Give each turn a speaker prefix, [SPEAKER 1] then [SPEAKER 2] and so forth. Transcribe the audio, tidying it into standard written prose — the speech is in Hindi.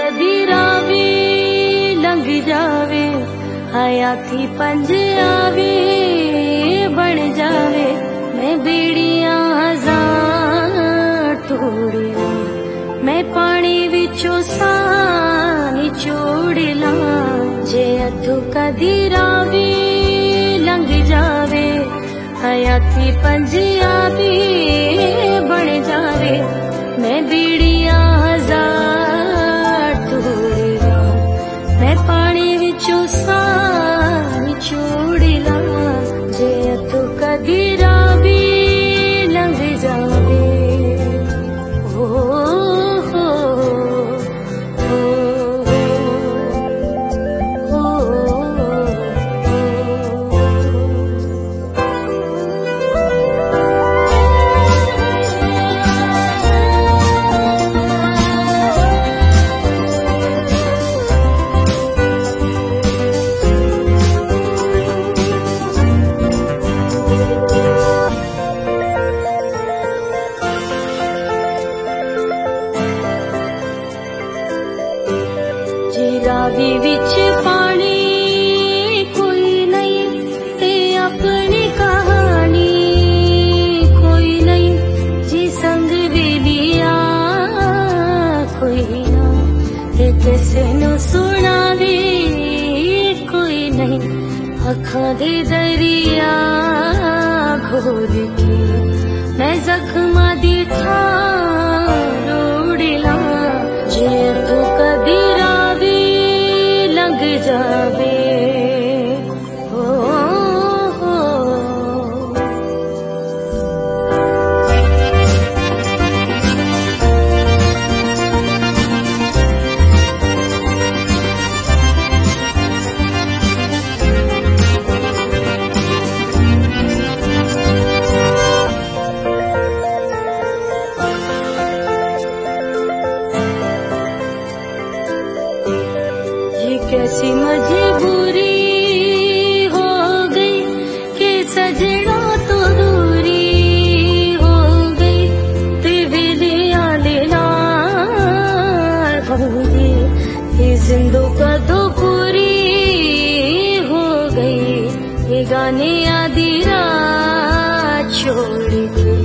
[SPEAKER 1] कदी रावी लंघ जावे, हयाती पंज आवे बन जावे, मैं बेड़ियां हजार तोड़ ला, मैं पानी विचों साह निचोड़ ला। जे अथू कदी रावी लंघ जावे, हयाती पंज आवे बन जावे, मैं बेड़ियां हजार तोड़ ला, मैं पानी विचों साह निचोड़ ला। जे अथू कदी रावी लंघ जावे। रावी विच पानी कोई नहीं, ते अपनी कहानी कोई नहीं, जी संग वेलिया कोई ना, ते किसे नू सुनावे कोई नहीं। अखां दे दरिया घोल के मैं जख्मां दी थां रोड़ ला। जे तू कदी रावी लंघ जावे। कैसी मजबूरी हो गई कि सजना तो दूरी हो गई, ते विलिया लेना होगी, ये जिंदो का तो पूरी हो गई, ये गाने आधी रात छोड़ के